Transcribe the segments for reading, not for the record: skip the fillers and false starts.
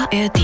ARD.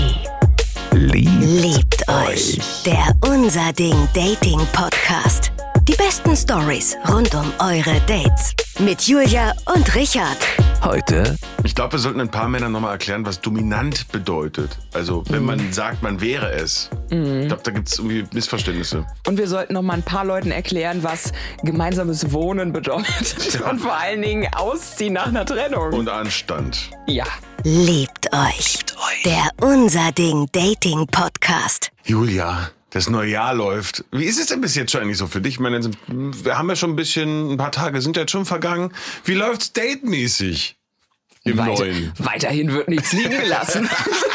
Liebt euch. Der Unser Ding Dating Podcast. Die besten Stories rund um eure Dates. Mit Julia und Richard. Heute. Ich glaube, wir sollten ein paar Männern nochmal erklären, was dominant bedeutet. Also, wenn man sagt, man wäre es. Ich glaube, da gibt es irgendwie Missverständnisse. Und wir sollten noch mal ein paar Leuten erklären, was gemeinsames Wohnen bedeutet. Und vor allen Dingen Ausziehen nach einer Trennung. Und Anstand. Ja. Liebt euch. Der Unser Ding Dating Podcast. Julia, das neue Jahr läuft. Wie ist es denn bis jetzt schon eigentlich so für dich? Ich meine, wir haben ja schon ein paar Tage sind ja jetzt schon vergangen. Wie läuft's datemäßig im Neuen? Weiterhin wird nichts liegen gelassen.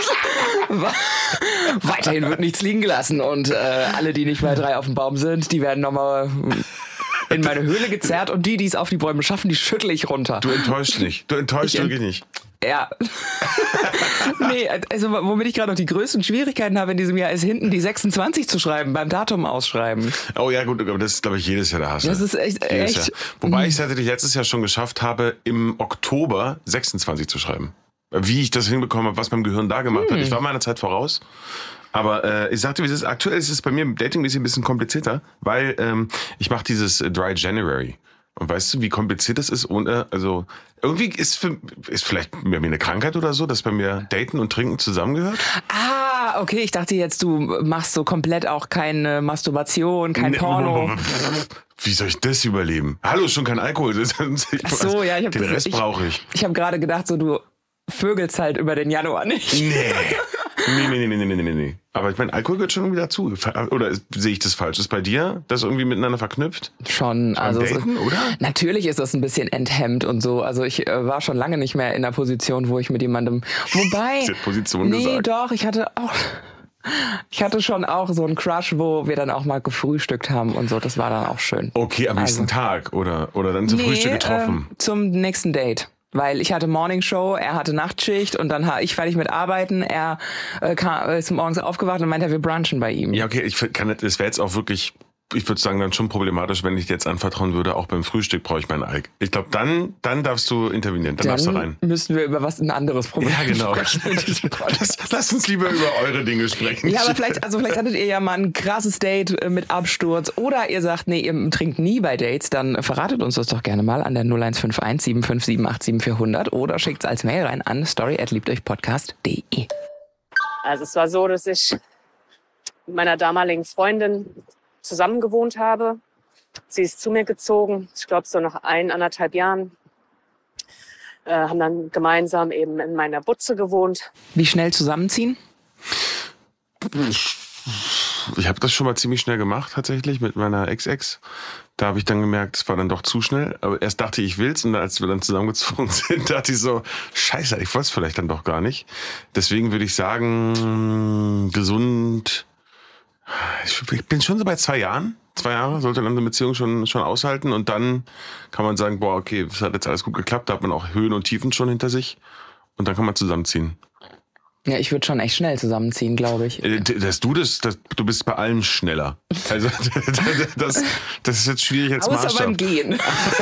Weiterhin wird nichts liegen gelassen. Und alle, die nicht bei 3 auf dem Baum sind, die werden nochmal in meine Höhle gezerrt. Und die es auf die Bäume schaffen, die schüttle ich runter. Du enttäuscht nicht. Du enttäuscht wirklich nicht. Ja. Nee, also womit ich gerade noch die größten Schwierigkeiten habe in diesem Jahr, ist hinten die 26 zu schreiben, beim Datum ausschreiben. Oh ja, gut, aber das ist, glaube ich, jedes Jahr der Hassel. Das ist echt. Jahr. Wobei ich es tatsächlich letztes Jahr schon geschafft habe, im Oktober 26 zu schreiben. Wie ich das hinbekommen habe, was mein Gehirn da gemacht hat. Ich war meiner Zeit voraus. Aber ich sagte, wie es ist. Aktuell ist es bei mir im Dating ein bisschen komplizierter, weil ich mache dieses Dry January. Und weißt du, wie kompliziert das ist? Also irgendwie ist vielleicht bei mir eine Krankheit oder so, dass bei mir Daten und Trinken zusammengehört. Ah, okay, ich dachte jetzt, du machst so komplett auch keine Masturbation, kein Porno. Wie soll ich das überleben? Hallo, schon kein Alkohol. Ach so, ja, den Rest brauche ich. Ich habe gerade gedacht, so du vögelst halt über den Januar nicht. Nee. Aber ich meine, Alkohol gehört schon irgendwie dazu. Oder sehe ich das falsch? Ist bei dir das irgendwie miteinander verknüpft? Schon, also Daten, oder? Natürlich ist das ein bisschen enthemmt und so. Also ich war schon lange nicht mehr in einer Position, wo ich mit jemandem. Wobei. Position gesagt. Doch, ich hatte schon auch so einen Crush, wo wir dann auch mal gefrühstückt haben und so. Das war dann auch schön. Okay, am nächsten Tag oder dann zum Frühstück getroffen? Zum nächsten Date. Weil ich hatte Morningshow, er hatte Nachtschicht und dann ich fertig mit Arbeiten. Er ist morgens aufgewacht und meinte, wir brunchen bei ihm. Ja, okay, das wäre jetzt auch wirklich, ich würde sagen, dann schon problematisch, wenn ich dir jetzt anvertrauen würde, auch beim Frühstück brauche ich meinen Alk. Ich glaube, dann darfst du intervenieren, dann darfst du rein. Müssten wir über ein anderes Problem sprechen. Lass uns lieber über eure Dinge sprechen. Ja, aber vielleicht hattet ihr ja mal ein krasses Date mit Absturz oder ihr sagt, nee, ihr trinkt nie bei Dates, dann verratet uns das doch gerne mal an der 0151 757 87400 oder schickt es als Mail rein an story@liebteuchpodcast.de. Also es war so, dass ich mit meiner damaligen Freundin zusammen gewohnt habe. Sie ist zu mir gezogen, ich glaube so nach 1,5 Jahren. Haben dann gemeinsam eben in meiner Butze gewohnt. Wie schnell zusammenziehen? Ich habe das schon mal ziemlich schnell gemacht, tatsächlich, mit meiner Ex-Ex. Da habe ich dann gemerkt, es war dann doch zu schnell. Aber erst dachte ich will's und als wir dann zusammengezogen sind, dachte ich so, scheiße, ich wollte es vielleicht dann doch gar nicht. Deswegen würde ich sagen, gesund. Ich bin schon so bei 2 Jahren. 2 Jahre sollte dann eine Beziehung schon aushalten. Und dann kann man sagen, boah, okay, es hat jetzt alles gut geklappt. Da hat man auch Höhen und Tiefen schon hinter sich. Und dann kann man zusammenziehen. Ja, ich würde schon echt schnell zusammenziehen, glaube ich. Du bist bei allem schneller. Also das ist jetzt schwierig als Maßstab. Außer beim Gehen.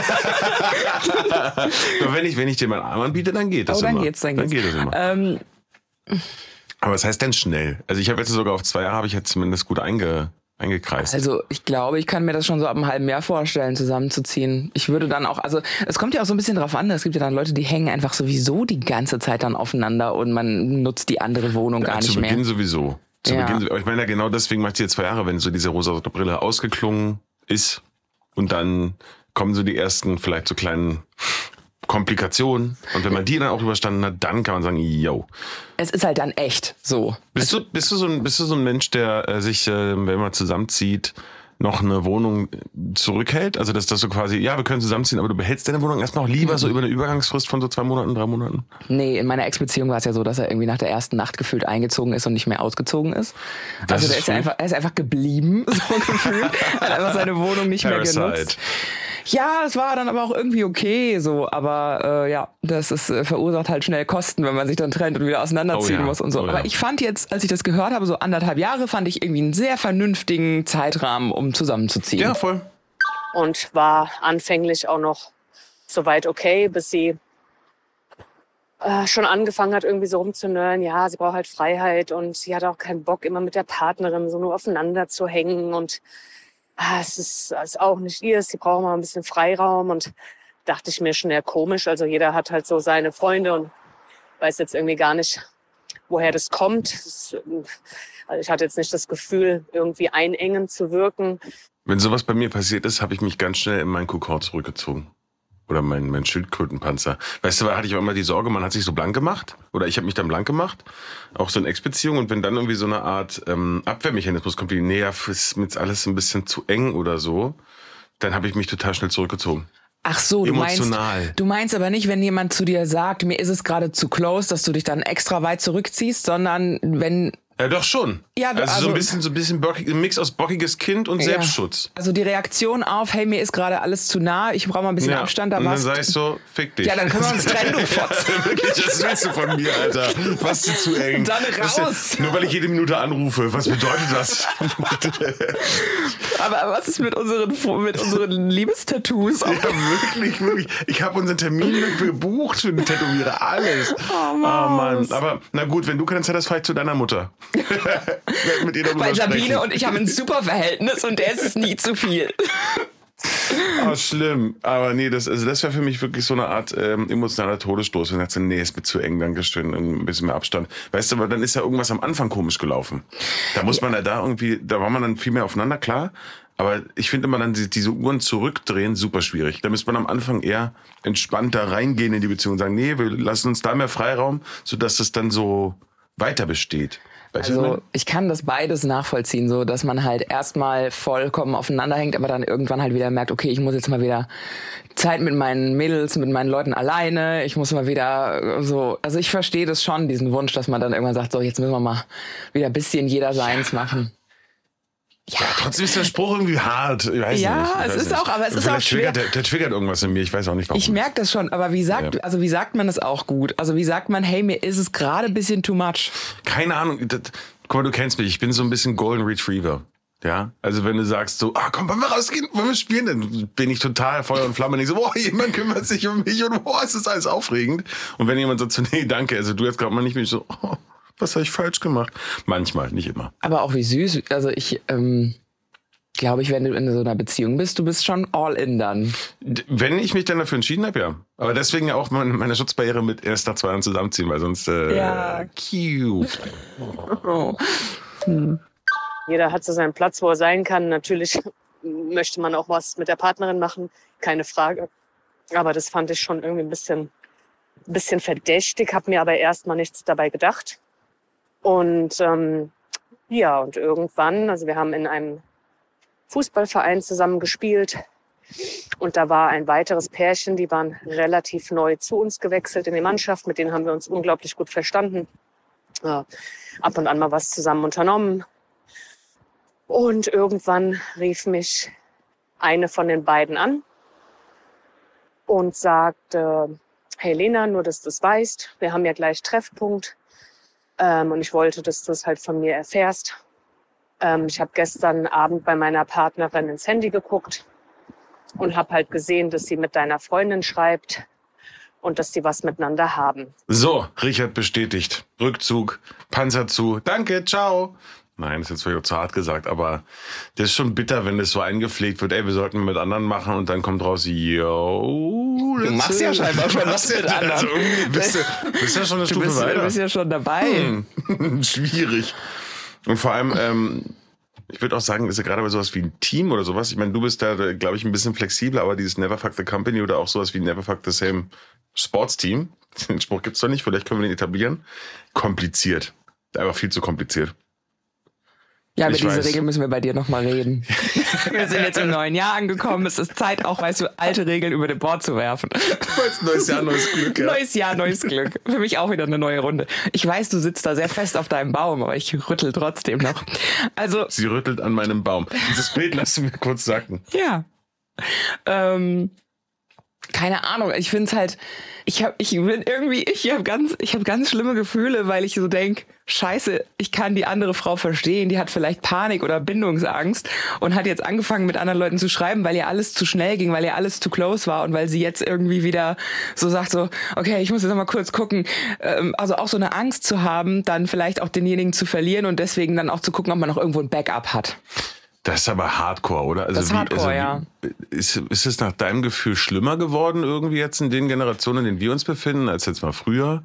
Nur wenn ich dir meinen Arm anbiete, dann geht das immer. Dann geht das immer. Aber was heißt denn schnell? Also ich habe jetzt sogar auf 2 Jahre habe ich jetzt zumindest gut eingekreist. Also ich glaube, ich kann mir das schon so ab einem halben Jahr vorstellen, zusammenzuziehen. Ich würde dann auch, also es kommt ja auch so ein bisschen drauf an, es gibt ja dann Leute, die hängen einfach sowieso die ganze Zeit dann aufeinander und man nutzt die andere Wohnung gar nicht mehr. Zu Beginn sowieso. Aber ich meine ja genau deswegen mache ich dir 2 Jahre, wenn so diese rosa Brille ausgeklungen ist und dann kommen so die ersten vielleicht so kleinen Komplikationen. Und wenn man die dann auch überstanden hat, dann kann man sagen, yo. Es ist halt dann echt so. Bist du so ein Mensch, der sich, wenn man zusammenzieht, noch eine Wohnung zurückhält? Also dass das so quasi, ja, wir können zusammenziehen, aber du behältst deine Wohnung erst noch lieber so über eine Übergangsfrist von so 2 Monaten, 3 Monaten? Nee, in meiner Ex-Beziehung war es ja so, dass er irgendwie nach der ersten Nacht gefühlt eingezogen ist und nicht mehr ausgezogen ist. Also er ist einfach geblieben, so gefühlt. Hat einfach seine Wohnung nicht mehr genutzt. Ja, es war dann aber auch irgendwie okay, so, aber das verursacht halt schnell Kosten, wenn man sich dann trennt und wieder auseinanderziehen muss und so. Aber ich fand jetzt, als ich das gehört habe, so 1,5 Jahre, fand ich irgendwie einen sehr vernünftigen Zeitrahmen, um zusammenzuziehen. Ja, voll. Und war anfänglich auch noch soweit okay, bis sie schon angefangen hat, irgendwie so rumzunörden, ja, sie braucht halt Freiheit und sie hat auch keinen Bock, immer mit der Partnerin so nur aufeinander zu hängen und es ist auch nicht ihr, sie braucht mal ein bisschen Freiraum und dachte ich mir schon eher komisch, also jeder hat halt so seine Freunde und weiß jetzt irgendwie gar nicht, woher das kommt. Also ich hatte jetzt nicht das Gefühl, irgendwie einengend zu wirken. Wenn sowas bei mir passiert ist, habe ich mich ganz schnell in meinen Kokon zurückgezogen. Oder mein Schildkrötenpanzer. Weißt du, da hatte ich auch immer die Sorge, man hat sich so blank gemacht. Oder ich habe mich dann blank gemacht. Auch so in Ex-Beziehung. Und wenn dann irgendwie so eine Art Abwehrmechanismus kommt, wie näher, ist mir alles ein bisschen zu eng oder so, dann habe ich mich total schnell zurückgezogen. Ach so, du meinst aber nicht, wenn jemand zu dir sagt, mir ist es gerade zu close, dass du dich dann extra weit zurückziehst, sondern wenn... Ja, doch schon. Ja, also so ein bisschen ein Mix aus bockiges Kind und Selbstschutz. Also die Reaktion auf, hey, mir ist gerade alles zu nah, ich brauche mal ein bisschen Abstand. Und dann sag ich so, fick dich. Ja, dann können wir uns trennen, du Fotze. Wirklich, was willst du von mir, Alter? Was ist zu eng? Dann raus. Nur weil ich jede Minute anrufe, was bedeutet das? Aber was ist mit unseren Liebestattoos? Ja, wirklich. Ich habe unseren Termin gebucht für den Tätowierer, alles. Oh Mann. Aber na gut, wenn du keine Zeit hast, fahr ich zu deiner Mutter. Mit ihr Weil Sabine und ich haben ein super Verhältnis und der ist es nie zu viel. Oh, schlimm. Aber nee, das wäre für mich wirklich so eine Art emotionaler Todesstoß. Wenn ich sage, nee, ist mir zu eng, dankeschön, ein bisschen mehr Abstand. Weißt du, aber dann ist ja irgendwas am Anfang komisch gelaufen. Da muss man da war man dann viel mehr aufeinander, klar. Aber ich finde immer dann diese Uhren zurückdrehen super schwierig. Da müsste man am Anfang eher entspannter reingehen in die Beziehung und sagen, nee, wir lassen uns da mehr Freiraum, sodass es dann so weiter besteht. Also ich kann das beides nachvollziehen, so dass man halt erstmal vollkommen aufeinander hängt, aber dann irgendwann halt wieder merkt, okay, ich muss jetzt mal wieder Zeit mit meinen Mädels, mit meinen Leuten alleine, ich muss mal wieder so, also ich verstehe das schon, diesen Wunsch, dass man dann irgendwann sagt, so jetzt müssen wir mal wieder ein bisschen jeder seins machen. Ja, trotzdem ist der Spruch irgendwie hart. Ich weiß nicht. Ja, es ist auch, aber es ist auch schwer. Der triggert irgendwas in mir, ich weiß auch nicht warum. Ich merke das schon, aber wie sagt man das auch gut? Also wie sagt man, hey, mir ist es gerade ein bisschen too much? Keine Ahnung. Guck mal, du kennst mich, ich bin so ein bisschen Golden Retriever. Ja, also wenn du sagst so, komm, wollen wir rausgehen, wollen wir spielen, dann bin ich total Feuer und Flamme und denke so, boah, jemand kümmert sich um mich und boah, ist das alles aufregend. Und wenn jemand sagt so, nee, danke, also du jetzt gerade mal nicht, bin ich so, was habe ich falsch gemacht? Manchmal, nicht immer. Aber auch wie süß. Also ich glaube ich, wenn du in so einer Beziehung bist, du bist schon all in dann. Wenn ich mich dann dafür entschieden habe, ja. Aber deswegen ja auch meine Schutzbarriere mit erst nach 2 Jahren zusammenziehen, weil sonst cute. Jeder hat so seinen Platz, wo er sein kann. Natürlich möchte man auch was mit der Partnerin machen, keine Frage. Aber das fand ich schon irgendwie ein bisschen verdächtig, habe mir aber erstmal nichts dabei gedacht. Und und irgendwann, also wir haben in einem Fußballverein zusammen gespielt und da war ein weiteres Pärchen, die waren relativ neu zu uns gewechselt in die Mannschaft, mit denen haben wir uns unglaublich gut verstanden, ab und an mal was zusammen unternommen und irgendwann rief mich eine von den beiden an und sagte, hey Lena, nur dass du es weißt, wir haben ja gleich Treffpunkt. Und ich wollte, dass du es halt von mir erfährst. Ich habe gestern Abend bei meiner Partnerin ins Handy geguckt und habe halt gesehen, dass sie mit deiner Freundin schreibt und dass sie was miteinander haben. So, Richard bestätigt. Rückzug, Panzer zu. Danke, ciao. Nein, das ist jetzt vielleicht zu hart gesagt, aber das ist schon bitter, wenn das so eingepflegt wird. Ey, wir sollten mit anderen machen und dann kommt raus, yo. Du machst ja scheinbar schon was mit anderen. Also bist ja schon eine Stufe weiter. Du bist ja schon dabei. Schwierig. Und vor allem, ich würde auch sagen, ist ja gerade bei sowas wie ein Team oder sowas. Ich meine, du bist da, glaube ich, ein bisschen flexibler, aber dieses Never Fuck the Company oder auch sowas wie Never Fuck the Same Sports Team, den Spruch gibt's doch nicht, vielleicht können wir den etablieren. Kompliziert. Einfach viel zu kompliziert. Ja, über diese Regel müssen wir bei dir nochmal reden. Wir sind jetzt im neuen Jahr angekommen. Es ist Zeit, auch, weißt du, alte Regeln über den Bord zu werfen. Neues Jahr, neues Glück. Ja. Neues Jahr, neues Glück. Für mich auch wieder eine neue Runde. Ich weiß, du sitzt da sehr fest auf deinem Baum, aber ich rüttel trotzdem noch. Also, sie rüttelt an meinem Baum. Dieses Bild lassen wir kurz sacken. Ja. keine Ahnung, ich finde es halt, ich habe ganz schlimme Gefühle, weil ich so denke, scheiße, ich kann die andere Frau verstehen, die hat vielleicht Panik oder Bindungsangst und hat jetzt angefangen mit anderen Leuten zu schreiben, weil ihr alles zu schnell ging, weil ihr alles zu close war und weil sie jetzt irgendwie wieder so sagt so, okay, ich muss jetzt noch mal kurz gucken, also auch so eine Angst zu haben, dann vielleicht auch denjenigen zu verlieren und deswegen dann auch zu gucken, ob man noch irgendwo ein Backup hat. Das ist aber Hardcore, oder? Also das ist Hardcore, ja. Ist es nach deinem Gefühl schlimmer geworden irgendwie jetzt in den Generationen, in denen wir uns befinden, als jetzt mal früher?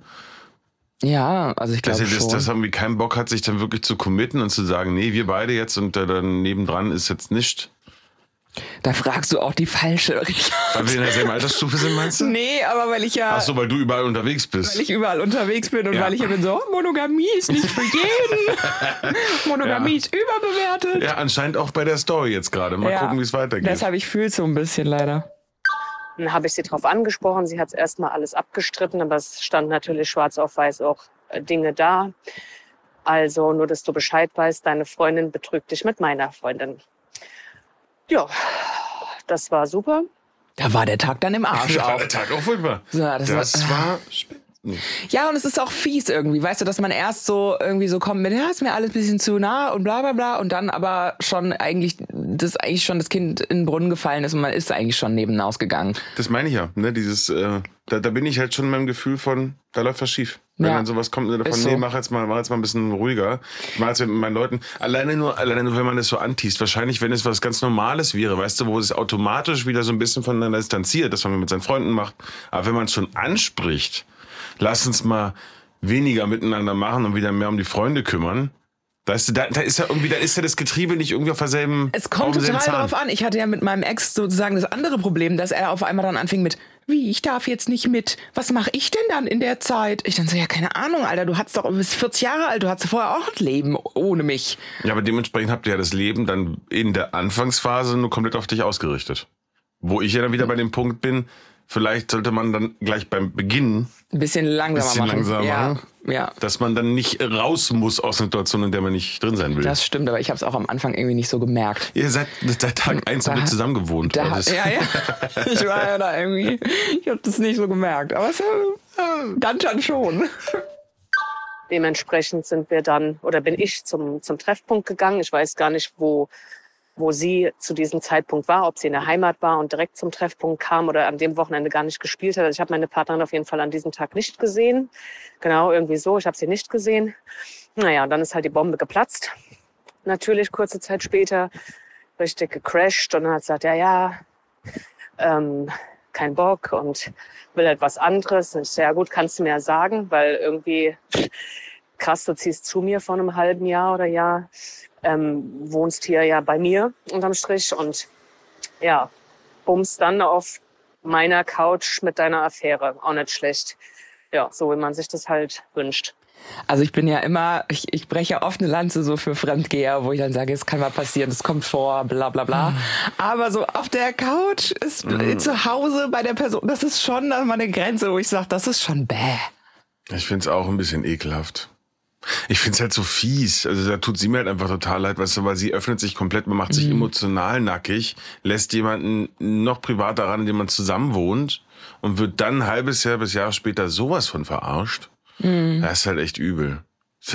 Ja, also ich glaube schon. Dass irgendwie keinen Bock hat, sich dann wirklich zu committen und zu sagen, nee, wir beide jetzt und dann nebendran ist jetzt nicht. Da fragst du auch die falsche Richtung. Weil wir in derselben Altersstufe sind, meinst du? Nee, aber weil ich ja... Ach so, weil du überall unterwegs bist. Weil ich überall unterwegs bin und weil ich ja bin so, Monogamie ist nicht für jeden. Monogamie ist überbewertet. Ja, anscheinend auch bei der Story jetzt gerade. Mal gucken, wie es weitergeht. Deshalb, ich fühle es so ein bisschen leider. Dann habe ich sie drauf angesprochen. Sie hat es erstmal alles abgestritten, aber es stand natürlich schwarz auf weiß auch Dinge da. Also nur, dass du Bescheid weißt, deine Freundin betrügt dich mit meiner Freundin. Ja, das war super. Da war der Tag dann im Arsch Da auch. war der Tag auch furchtbar. So, das war ja, und es ist auch fies irgendwie, weißt du, dass man erst so irgendwie so kommt mit, ja, ist mir alles ein bisschen zu nah und bla bla bla und dann aber schon eigentlich das Kind in den Brunnen gefallen ist und man ist eigentlich schon nebenan ausgegangen. Das meine ich ja, ne, dieses, da bin ich halt schon in meinem Gefühl von, da läuft was schief. Wenn dann sowas kommt, davon, nee, mach jetzt mal ein bisschen ruhiger. Ich mach jetzt mit meinen Leuten. Alleine nur, wenn man das so antiest. Wahrscheinlich, wenn es was ganz Normales wäre, weißt du, wo es automatisch wieder so ein bisschen voneinander distanziert, dass man mit seinen Freunden macht. Aber wenn man es schon anspricht, lass uns mal weniger miteinander machen und wieder mehr um die Freunde kümmern. Da ist ja das Getriebe nicht irgendwie auf derselben. Es kommt total drauf an. Ich hatte ja mit meinem Ex sozusagen das andere Problem, dass er auf einmal dann anfing mit, wie, ich darf jetzt nicht mit. Was mache ich denn dann in der Zeit? Ich dann so, ja, keine Ahnung, Alter, du bist 40 Jahre alt, du hattest vorher auch ein Leben ohne mich. Ja, aber dementsprechend habt ihr ja das Leben dann in der Anfangsphase nur komplett auf dich ausgerichtet. Wo ich ja dann wieder bei dem Punkt bin, vielleicht sollte man dann gleich beim Beginn ein bisschen langsamer machen. Ja. Dass man dann nicht raus muss aus einer Situation, in der man nicht drin sein will. Das stimmt, aber ich habe es auch am Anfang irgendwie nicht so gemerkt. Ihr seid seit Tag 1 zusammen gewohnt. Ja. Ich war ja da irgendwie, ich habe das nicht so gemerkt, aber dann schon. Dementsprechend bin ich zum Treffpunkt gegangen. Ich weiß gar nicht, wo sie zu diesem Zeitpunkt war, ob sie in der Heimat war und direkt zum Treffpunkt kam oder an dem Wochenende gar nicht gespielt hat. Also ich habe meine Partnerin auf jeden Fall an diesem Tag nicht gesehen. Genau, irgendwie so. Ich habe sie nicht gesehen. Naja, und dann ist halt die Bombe geplatzt. Natürlich kurze Zeit später richtig gecrashed und dann hat gesagt, kein Bock und will halt was anderes. Und ich so, ja gut, kannst du mir ja sagen, weil irgendwie krass, du ziehst zu mir vor einem halben Jahr oder Jahr. Wohnst hier ja bei mir unterm Strich und ja, bummst dann auf meiner Couch mit deiner Affäre. Auch nicht schlecht. Ja, so wie man sich das halt wünscht. Also ich bin ja immer, ich breche ja oft eine Lanze so für Fremdgeher, wo ich dann sage, es kann mal passieren, es kommt vor, bla bla bla. Aber so auf der Couch ist zu Hause bei der Person, das ist schon mal eine Grenze, wo ich sage, das ist schon bäh. Ich finde es auch ein bisschen ekelhaft. Ich finde es halt so fies. Also da tut sie mir halt einfach total leid, weißt du, weil sie öffnet sich komplett, man macht sich emotional nackig, lässt jemanden noch privater ran, in dem man zusammen wohnt und wird dann ein halbes Jahr bis Jahr später sowas von verarscht. Das ist halt echt übel.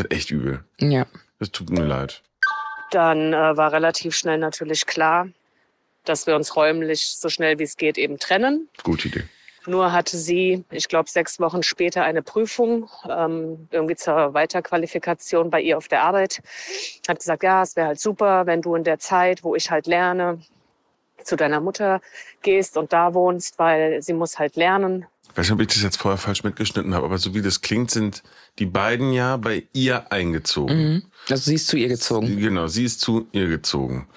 Ja. Das tut mir leid. Dann war relativ schnell natürlich klar, dass wir uns räumlich so schnell wie es geht eben trennen. Gute Idee. Nur hatte sie, ich glaube 6 Wochen später eine Prüfung, irgendwie zur Weiterqualifikation bei ihr auf der Arbeit. Hat gesagt, ja, es wäre halt super, wenn du in der Zeit, wo ich halt lerne, zu deiner Mutter gehst und da wohnst, weil sie muss halt lernen. Ich weiß nicht, ob ich das jetzt vorher falsch mitgeschnitten habe, aber so wie das klingt, sind die beiden ja bei ihr eingezogen. Also sie ist zu ihr gezogen. Genau, sie ist zu ihr gezogen.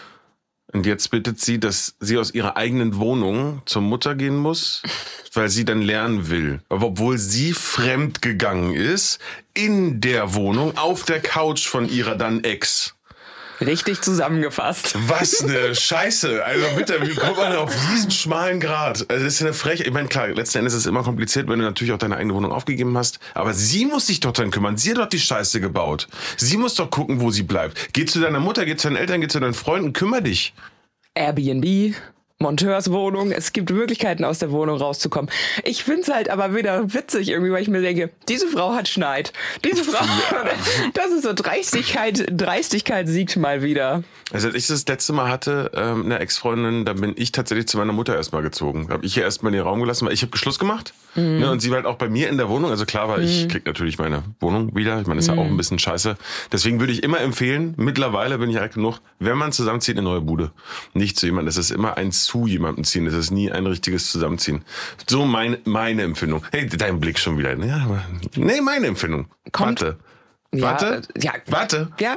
Und jetzt bittet sie, dass sie aus ihrer eigenen Wohnung zur Mutter gehen muss, weil sie dann lernen will. Aber obwohl sie fremd gegangen ist, in der Wohnung, auf der Couch von ihrer dann Ex. Richtig zusammengefasst. Was eine Scheiße. Also bitte, wie kommt man auf diesen schmalen Grat? Also das ist eine Frechheit. Ich meine, klar, letzten Endes ist es immer kompliziert, wenn du natürlich auch deine eigene Wohnung aufgegeben hast. Aber sie muss sich doch dann kümmern. Sie hat doch die Scheiße gebaut. Sie muss doch gucken, wo sie bleibt. Geh zu deiner Mutter, geh zu deinen Eltern, geh zu deinen Freunden, kümmere dich. Airbnb Monteurswohnung. Es gibt Möglichkeiten, aus der Wohnung rauszukommen. Ich finde es halt aber wieder witzig irgendwie, weil ich mir denke, diese Frau hat Schneid. Diese Frau, das ist so Dreistigkeit siegt mal wieder. Also als ich das letzte Mal hatte, eine Ex-Freundin, da bin ich tatsächlich zu meiner Mutter erstmal gezogen. Habe ich ihr erstmal in den Raum gelassen, weil ich habe Schluss gemacht. Ne, und sie war halt auch bei mir in der Wohnung. Also klar war, ich krieg natürlich meine Wohnung wieder. Ich meine, das ist ja auch ein bisschen scheiße. Deswegen würde ich immer empfehlen, mittlerweile bin ich alt genug, wenn man zusammenzieht, eine neue Bude. Nicht zu jemandem. Das ist immer ein zu jemandem ziehen. Das ist nie ein richtiges Zusammenziehen. So meine Empfindung. Hey, dein Blick schon wieder. Ja, aber, nee, meine Empfindung. Warte. Warte. Ja.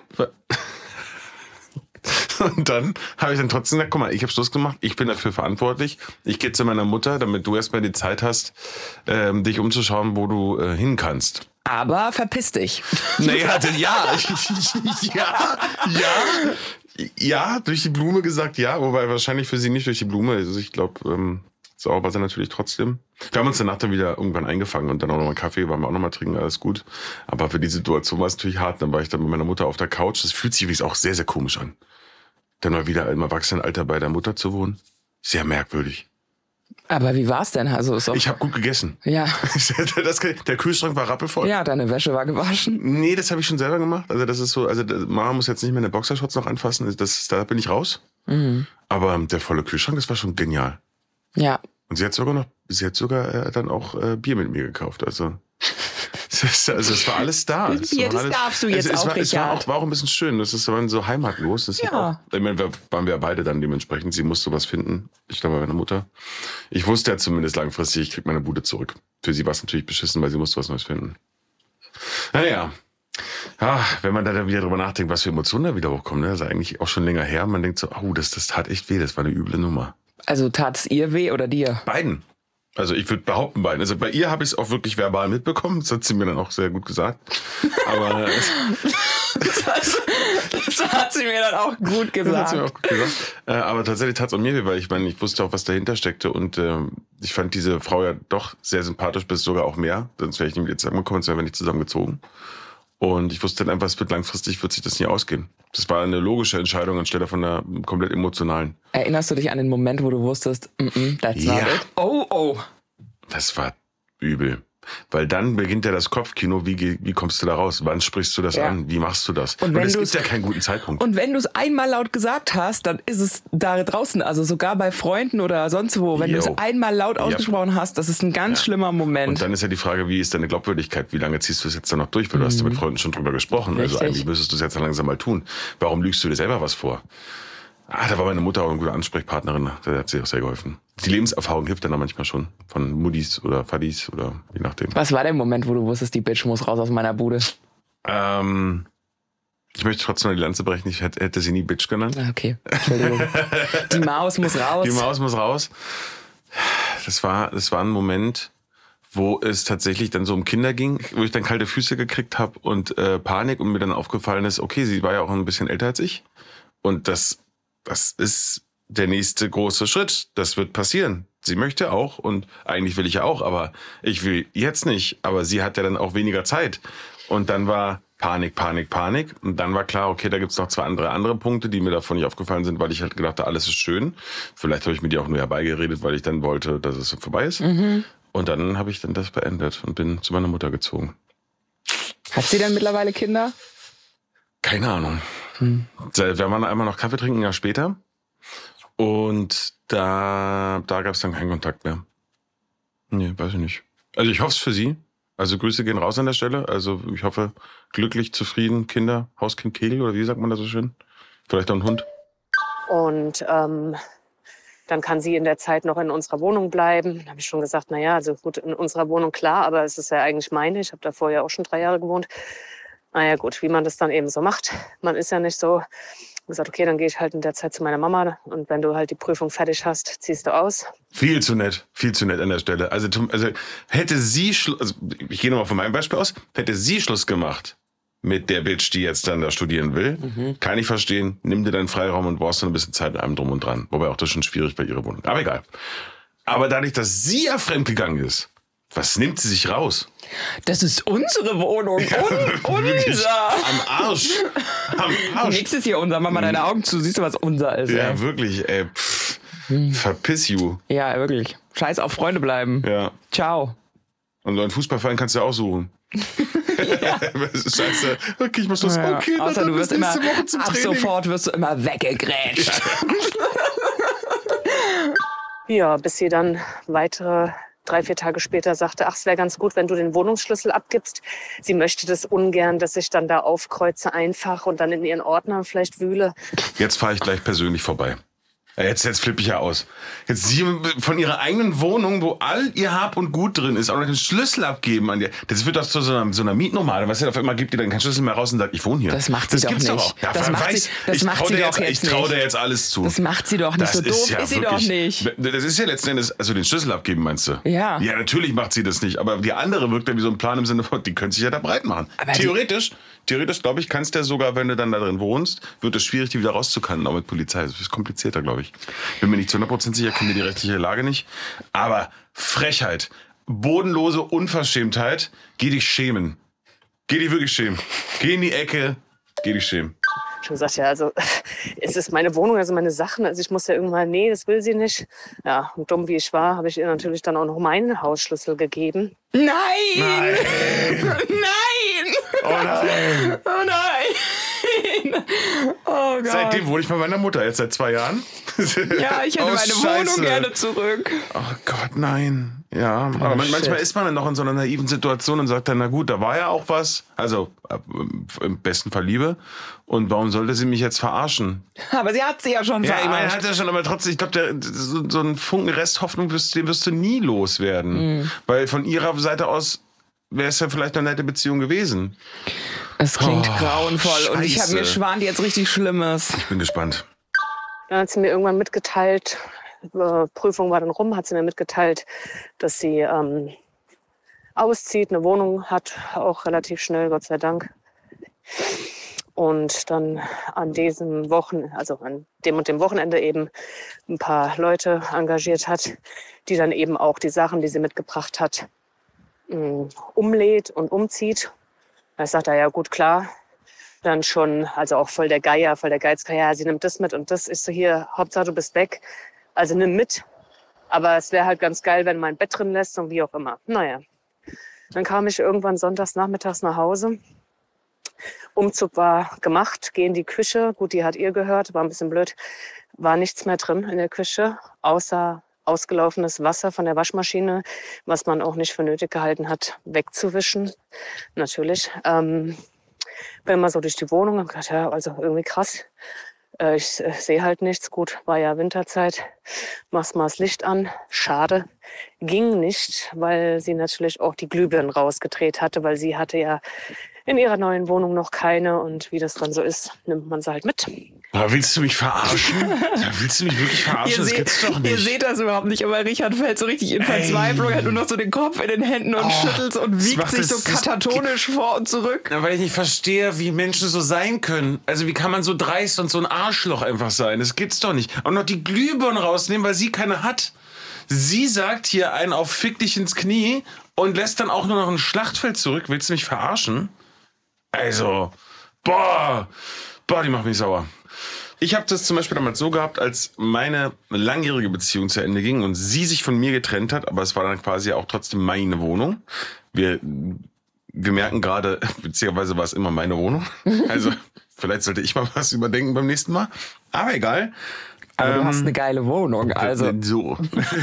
Und dann habe ich dann trotzdem gesagt, guck mal, ich habe Schluss gemacht, ich bin dafür verantwortlich. Ich gehe zu meiner Mutter, damit du erstmal die Zeit hast, dich umzuschauen, wo du hin kannst. Aber verpiss dich. Naja, ja, durch die Blume gesagt, ja, wobei wahrscheinlich für sie nicht durch die Blume. Also ich glaube, sauer war sie natürlich trotzdem. Wir haben uns danach dann wieder irgendwann eingefangen und dann auch nochmal Kaffee, waren wir auch nochmal trinken, alles gut. Aber für die Situation war es natürlich hart. Dann war ich dann mit meiner Mutter auf der Couch. Das fühlt sich übrigens auch sehr, sehr komisch an. Dann mal wieder im Erwachsenenalter bei der Mutter zu wohnen. Sehr merkwürdig. Aber wie war's denn? Also ist auch ich habe gut gegessen. Ja. Der Kühlschrank war rappelvoll. Ja, deine Wäsche war gewaschen. Nee, das habe ich schon selber gemacht. Also das ist so, Mama muss jetzt nicht mehr eine Boxershorts noch anfassen. Da bin ich raus. Mhm. Aber der volle Kühlschrank, das war schon genial. Ja. Und sie hat sogar dann auch Bier mit mir gekauft. Also es war alles da. Bier, das darfst du jetzt auch, es war auch ein bisschen schön. Das ist so heimatlos. Das ja. Ich meine, waren wir beide dann dementsprechend. Sie musste was finden. Ich glaube, bei meiner Mutter. Ich wusste ja zumindest langfristig, ich krieg meine Bude zurück. Für sie war es natürlich beschissen, weil sie musste was Neues finden. Naja. Wenn man da dann wieder drüber nachdenkt, was für Emotionen da wieder hochkommen. Ne? Das ist eigentlich auch schon länger her. Man denkt so, das tat echt weh. Das war eine üble Nummer. Also tat es ihr weh oder dir? Beiden. Also ich würde behaupten beiden. Also bei ihr habe ich es auch wirklich verbal mitbekommen. Das hat sie mir dann auch sehr gut gesagt. Aber das hat sie mir dann auch gut gesagt. Aber tatsächlich tat es auch mir weh, weil ich meine, ich wusste auch, was dahinter steckte. Und ich fand diese Frau ja doch sehr sympathisch, bis sogar auch mehr. Sonst wäre ich nicht mit ihr zusammengekommen, sonst wären wir nicht zusammengezogen. Und ich wusste dann einfach, langfristig wird sich das nie ausgehen. Das war eine logische Entscheidung anstelle von einer komplett emotionalen. Erinnerst du dich an den Moment, wo du wusstest, that's not it? Oh. Das war übel. Weil dann beginnt ja das Kopfkino, wie kommst du da raus? Wann sprichst du das an? Wie machst du das? Und es gibt ja keinen guten Zeitpunkt. Und wenn du es einmal laut gesagt hast, dann ist es da draußen, also sogar bei Freunden oder sonst wo, wenn du es einmal laut ausgesprochen hast, das ist ein ganz schlimmer Moment. Und dann ist ja die Frage, wie ist deine Glaubwürdigkeit? Wie lange ziehst du es jetzt dann noch durch? Weil du hast ja mit Freunden schon drüber gesprochen. Richtig. Also eigentlich müsstest du es jetzt langsam mal tun. Warum lügst du dir selber was vor? Da war meine Mutter auch eine gute Ansprechpartnerin. Da hat sie auch sehr geholfen. Die Lebenserfahrung hilft dann auch manchmal schon. Von Muddis oder Fadis oder je nachdem. Was war der Moment, wo du wusstest, die Bitch muss raus aus meiner Bude? Ich möchte trotzdem mal die Lanze brechen. Ich hätte sie nie Bitch genannt. Okay, Entschuldigung. Die Maus muss raus. Die Maus muss raus. Das war ein Moment, wo es tatsächlich dann so um Kinder ging, wo ich dann kalte Füße gekriegt habe und Panik und mir dann aufgefallen ist, okay, sie war ja auch ein bisschen älter als ich. Und das ist der nächste große Schritt. Das wird passieren. Sie möchte auch und eigentlich will ich ja auch, aber ich will jetzt nicht. Aber sie hat ja dann auch weniger Zeit. Und dann war Panik. Und dann war klar, okay, da gibt's noch zwei andere Punkte, die mir davon nicht aufgefallen sind, weil ich halt gedacht habe, alles ist schön. Vielleicht habe ich mir die auch nur herbeigeredet, weil ich dann wollte, dass es vorbei ist. Mhm. Und dann habe ich dann das beendet und bin zu meiner Mutter gezogen. Hat sie denn mittlerweile Kinder? Keine Ahnung. Wir waren einmal noch Kaffee trinken, ein Jahr später. Und da gab es dann keinen Kontakt mehr. Nee, weiß ich nicht. Also ich hoffe es für sie. Also Grüße gehen raus an der Stelle. Also ich hoffe, glücklich, zufrieden, Kinder, Hauskind, Kegel oder wie sagt man das so schön? Vielleicht auch ein Hund. Und dann kann sie in der Zeit noch in unserer Wohnung bleiben. Dann habe ich schon gesagt, also gut, in unserer Wohnung klar, aber es ist ja eigentlich meine. Ich habe da vorher auch schon 3 Jahre gewohnt. Naja gut, wie man das dann eben so macht. Man ist ja nicht so, gesagt, okay, dann gehe ich halt in der Zeit zu meiner Mama und wenn du halt die Prüfung fertig hast, ziehst du aus. Viel zu nett an der Stelle. Also hätte sie, ich gehe nochmal von meinem Beispiel aus, hätte sie Schluss gemacht mit der Bitch, die jetzt dann da studieren will, kann ich verstehen, nimm dir deinen Freiraum und brauchst dann ein bisschen Zeit mit allem drum und dran. Wobei auch das schon schwierig bei ihrer Wohnung. Aber egal. Aber dadurch, dass sie ja fremdgegangen ist, was nimmt sie sich raus? Das ist unsere Wohnung. Unser. Am Arsch. Nächstes Jahr unser. Mach mal deine Augen zu. Siehst du, was unser ist? Ja, ey. Wirklich, ey. Verpiss you. Ja, wirklich. Scheiß auf Freunde bleiben. Ja. Ciao. Und einen Fußballverein kannst du ja auch suchen. Ja. Scheiße. Okay, ich muss los. Ja. Okay, Außer du wirst immer, Woche zum ab Training. sofort wirst du immer weggegrätscht. Ja, bis sie dann weitere 3-4 Tage später sagte, ach, es wäre ganz gut, wenn du den Wohnungsschlüssel abgibst. Sie möchte das ungern, dass ich dann da aufkreuze einfach und dann in ihren Ordnern vielleicht wühle. Jetzt fahre ich gleich persönlich vorbei. Ja, jetzt flippe ich ja aus. Jetzt sie von ihrer eigenen Wohnung, wo all ihr Hab und Gut drin ist, auch noch den Schlüssel abgeben an dir. Das wird doch zu so einer Mietnomaden. Was auf einmal gibt ihr dann keinen Schlüssel mehr raus und sagt, ich wohne hier. Das macht sie doch nicht. Auch. Ja, das macht sie doch ich traue dir jetzt alles zu. Das macht sie doch nicht. So doof ist sie doch nicht. Das ist ja letzten Endes, also den Schlüssel abgeben, meinst du? Ja. Ja, natürlich macht sie das nicht. Aber die andere wirkt ja wie so ein Plan im Sinne von, die können sich ja da breit machen. Aber Theoretisch, glaube ich, kannst du ja sogar, wenn du dann da drin wohnst, wird es schwierig, die wieder rauszukanten, auch mit Polizei. Das ist komplizierter, glaube ich. Bin mir nicht zu 100% sicher, kenne die rechtliche Lage nicht. Aber Frechheit, bodenlose Unverschämtheit, geh dich schämen. Geh dich wirklich schämen. Geh in die Ecke, geh dich schämen. Schon gesagt, ja, also es ist meine Wohnung, also meine Sachen. Also ich muss ja irgendwann, nee, das will sie nicht. Ja, und dumm wie ich war, habe ich ihr natürlich dann auch noch meinen Hausschlüssel gegeben. Nein! Nein! Nein! Oh nein! Oh nein! Oh Gott. Seitdem wohne ich bei meiner Mutter, jetzt seit 2 Jahren. Ja, ich hätte meine Wohnung gerne zurück. Oh Gott, nein. Ja, aber manchmal ist man dann noch in so einer naiven Situation und sagt dann, na gut, da war ja auch was. Also im besten Fall Liebe. Und warum sollte sie mich jetzt verarschen? Aber sie hat sie ja schon verarscht. Ja, ich meine, hat er schon, aber trotzdem, ich glaube, so einen Funken Resthoffnung wirst du nie loswerden. Mhm. Weil von ihrer Seite aus wäre es ja vielleicht eine nette Beziehung gewesen. Es klingt grauenvoll. Scheiße. Und ich habe mir schwant jetzt richtig Schlimmes. Ich bin gespannt. Dann hat sie mir irgendwann mitgeteilt, Prüfung war dann rum, hat sie mir mitgeteilt, dass sie auszieht, eine Wohnung hat, auch relativ schnell, Gott sei Dank. Und dann an diesem also an dem und dem Wochenende eben ein paar Leute engagiert hat, die dann eben auch die Sachen, die sie mitgebracht hat, umlädt und umzieht. Da sagt er, ja gut, klar. Dann schon, also auch voll der Geizgeier, ja, sie nimmt das mit und das. Ich so, hier, Hauptsache du bist weg. Also nimm mit. Aber es wäre halt ganz geil, wenn mein Bett drin lässt und wie auch immer. Naja. Dann kam ich irgendwann sonntags nachmittags nach Hause. Umzug war gemacht, geh in die Küche. Gut, die hat ihr gehört, war ein bisschen blöd. War nichts mehr drin in der Küche, außer ausgelaufenes Wasser von der Waschmaschine, was man auch nicht für nötig gehalten hat, wegzuwischen. Natürlich. Bin mal so durch die Wohnung und gedacht, ja, also irgendwie krass. Ich sehe halt nichts. Gut, war ja Winterzeit. Machst mal das Licht an. Schade. Ging nicht, weil sie natürlich auch die Glühbirnen rausgedreht hatte, weil sie hatte ja in ihrer neuen Wohnung noch keine. Und wie das dann so ist, nimmt man sie halt mit. Aber willst du mich verarschen? Willst du mich wirklich verarschen? Das gibt's doch nicht. Ihr seht das überhaupt nicht, aber Richard fällt so richtig in Verzweiflung, hat nur noch so den Kopf in den Händen und schüttelt und wiegt sich so katatonisch vor und zurück. Na, weil ich nicht verstehe, wie Menschen so sein können. Also wie kann man so dreist und so ein Arschloch einfach sein? Das gibt's doch nicht. Und noch die Glühbirnen rausnehmen, weil sie keine hat. Sie sagt hier einen auf Fick dich ins Knie und lässt dann auch nur noch ein Schlachtfeld zurück. Willst du mich verarschen? Also, die macht mich sauer. Ich habe das zum Beispiel damals so gehabt, als meine langjährige Beziehung zu Ende ging und sie sich von mir getrennt hat, aber es war dann quasi auch trotzdem meine Wohnung. Wir merken gerade, beziehungsweise war es immer meine Wohnung. Also vielleicht sollte ich mal was überdenken beim nächsten Mal. Aber egal. Aber du hast eine geile Wohnung, also. So.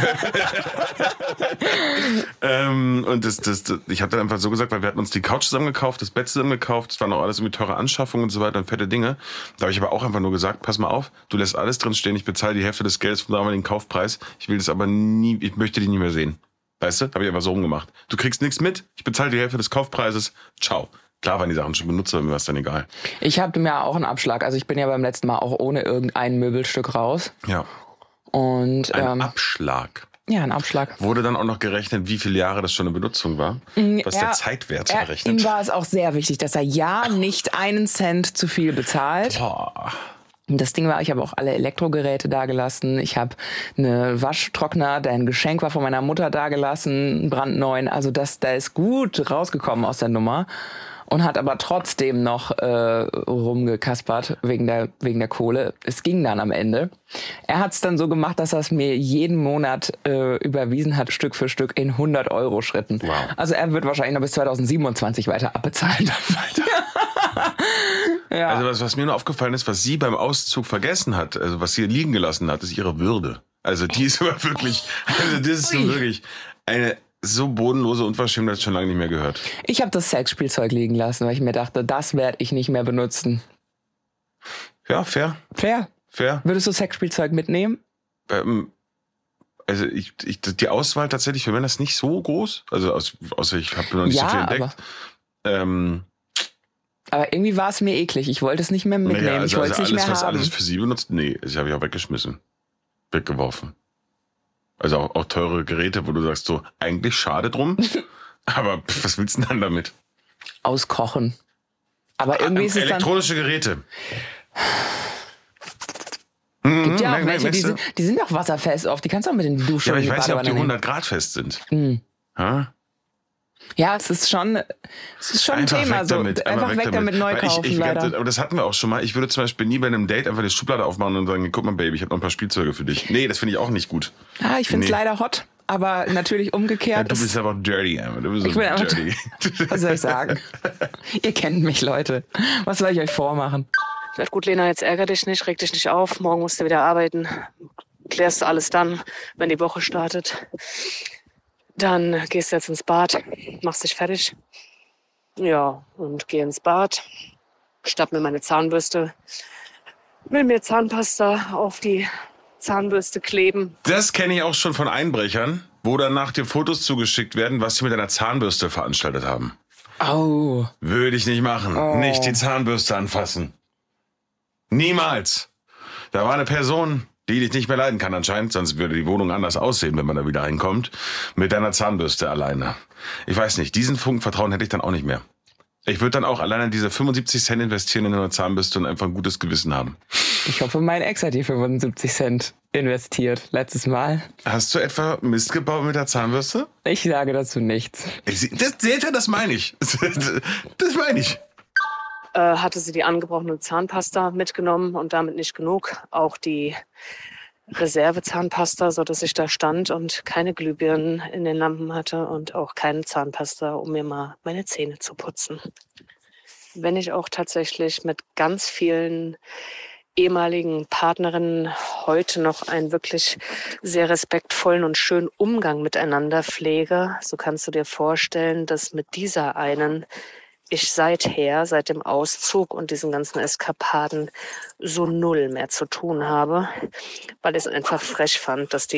Und ich habe dann einfach so gesagt, weil wir hatten uns die Couch zusammen gekauft, das Bett zusammen gekauft, das waren auch alles irgendwie teure Anschaffungen und so weiter und fette Dinge. Da habe ich aber auch einfach nur gesagt, pass mal auf, du lässt alles drin stehen, ich bezahle die Hälfte des Geldes vom damaligen Kaufpreis, ich will das aber nie, ich möchte die nie mehr sehen. Weißt du? Habe ich einfach so rumgemacht. Du kriegst nichts mit, ich bezahle die Hälfte des Kaufpreises, ciao. Klar waren die Sachen schon benutzt, aber mir war es dann egal. Ich habe mir auch einen Abschlag. Also ich bin ja beim letzten Mal auch ohne irgendein Möbelstück raus. Ja. Und ein Abschlag. Ja, ein Abschlag. Wurde dann auch noch gerechnet, wie viele Jahre das schon in Benutzung war? Was der Zeitwert berechnet? Ihm war es auch sehr wichtig, dass er nicht einen Cent zu viel bezahlt. Boah. Das Ding war, ich habe auch alle Elektrogeräte da gelassen. Ich habe eine Waschtrockner, der ein Geschenk war von meiner Mutter da gelassen, brandneuen. Also da ist gut rausgekommen aus der Nummer. und hat aber trotzdem noch rumgekaspert wegen der Kohle. Es ging dann am Ende. Er hat es dann so gemacht, dass er es mir jeden Monat überwiesen hat, Stück für Stück in 100-Euro-Schritten. Wow. Also er wird wahrscheinlich noch bis 2027 weiter abbezahlen. Ja. Also was mir nur aufgefallen ist, was sie beim Auszug vergessen hat, also was sie liegen gelassen hat, ist ihre Würde. Also die ist aber wirklich, also das ist so wirklich eine so bodenlose Unverschämtheit schon lange nicht mehr gehört. Ich habe das Sexspielzeug liegen lassen, weil ich mir dachte, das werde ich nicht mehr benutzen. Ja, fair. Fair. Würdest du Sexspielzeug mitnehmen? Also die Auswahl tatsächlich für Männer ist nicht so groß. Also außer ich habe noch nicht so viel entdeckt. Aber irgendwie war es mir eklig. Ich wollte es nicht mehr mitnehmen. Naja, ich wollte es nicht mehr was haben. alles für sie benutzt? Nee, das habe ich auch weggeschmissen. Weggeworfen. Also auch teure Geräte, wo du sagst so, eigentlich schade drum. Aber was willst du denn dann damit? Auskochen. Aber irgendwie ist es elektronische Geräte. Gibt ja auch welche, die sind doch wasserfest oft. Die kannst du auch mit in die Dusche. Ja, aber ich weiß nicht, ob die 100 Grad fest sind. Ja, es ist schon ein Thema. So, einfach weg damit, neu kaufen, leider. Aber das hatten wir auch schon mal. Ich würde zum Beispiel nie bei einem Date einfach die Schublade aufmachen und sagen, guck mal, Baby, ich habe noch ein paar Spielzeuge für dich. Nee, das finde ich auch nicht gut. Ich finde es leider hot. Aber natürlich umgekehrt. Ja, du bist aber dirty, Emma. Du bist dirty. Was soll ich sagen? Ihr kennt mich, Leute. Was soll ich euch vormachen? Ich dachte, gut, Lena, jetzt ärger dich nicht, reg dich nicht auf. Morgen musst du wieder arbeiten. Klärst du alles dann, wenn die Woche startet. Dann gehst du jetzt ins Bad, machst dich fertig. Ja, und geh ins Bad. Schnapp mir meine Zahnbürste. Will mir Zahnpasta auf die Zahnbürste kleben. Das kenne ich auch schon von Einbrechern, wo danach dir Fotos zugeschickt werden, was sie mit einer Zahnbürste veranstaltet haben. Oh. Würde ich nicht machen. Oh. Nicht die Zahnbürste anfassen. Niemals. Da war eine Person, die dich nicht mehr leiden kann anscheinend, sonst würde die Wohnung anders aussehen, wenn man da wieder reinkommt, mit deiner Zahnbürste alleine. Ich weiß nicht, diesen Funken Vertrauen hätte ich dann auch nicht mehr. Ich würde dann auch alleine diese 75 Cent investieren in eine Zahnbürste und einfach ein gutes Gewissen haben. Ich hoffe, mein Ex hat die 75 Cent investiert, letztes Mal. Hast du etwa Mist gebaut mit der Zahnbürste? Ich sage dazu nichts. Das meine ich. Das meine ich. Hatte sie die angebrochene Zahnpasta mitgenommen und damit nicht genug. Auch die Reservezahnpasta, sodass ich da stand und keine Glühbirnen in den Lampen hatte und auch keine Zahnpasta, um mir mal meine Zähne zu putzen. Wenn ich auch tatsächlich mit ganz vielen ehemaligen Partnerinnen heute noch einen wirklich sehr respektvollen und schönen Umgang miteinander pflege, so kannst du dir vorstellen, dass mit dieser einen ich seit dem Auszug und diesen ganzen Eskapaden so null mehr zu tun habe, weil ich es einfach frech fand, dass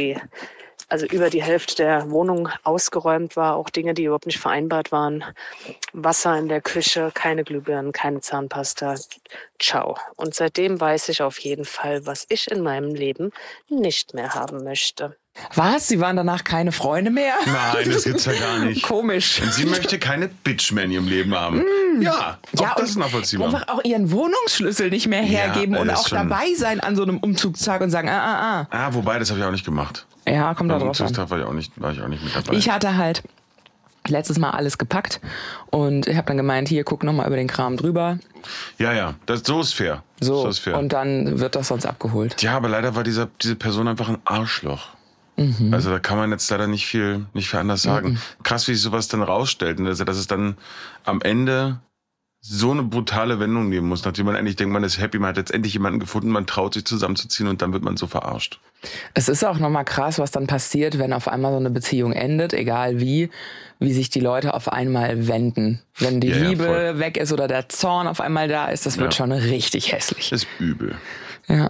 über die Hälfte der Wohnung ausgeräumt war, auch Dinge, die überhaupt nicht vereinbart waren. Wasser in der Küche, keine Glühbirnen, keine Zahnpasta. Ciao. Und seitdem weiß ich auf jeden Fall, was ich in meinem Leben nicht mehr haben möchte. Was? Sie waren danach keine Freunde mehr? Nein, das gibt's ja gar nicht. Komisch. Und sie möchte keine Bitch mehr in ihrem Leben haben. Ja, auch das ist nachvollziehbar. Einfach auch ihren Wohnungsschlüssel nicht mehr hergeben und auch dabei sein an so einem Umzugstag und sagen, wobei, das habe ich auch nicht gemacht. Ja, kommt da drauf an. Umzugstag war ich auch nicht mit dabei. Ich hatte halt letztes Mal alles gepackt und ich habe dann gemeint, hier, guck nochmal über den Kram drüber. Ja, so ist fair. So ist fair. Und dann wird das sonst abgeholt. Ja, aber leider war diese Person einfach ein Arschloch. Also da kann man jetzt leider nicht viel anders sagen. Krass, wie sich sowas dann rausstellt. Also, dass es dann am Ende so eine brutale Wendung nehmen muss, nachdem man eigentlich denkt, man ist happy, man hat jetzt endlich jemanden gefunden, man traut sich zusammenzuziehen und dann wird man so verarscht. Es ist auch nochmal krass, was dann passiert, wenn auf einmal so eine Beziehung endet, egal wie sich die Leute auf einmal wenden. Wenn die Liebe weg ist oder der Zorn auf einmal da ist, das wird schon richtig hässlich. Das ist übel. Ja.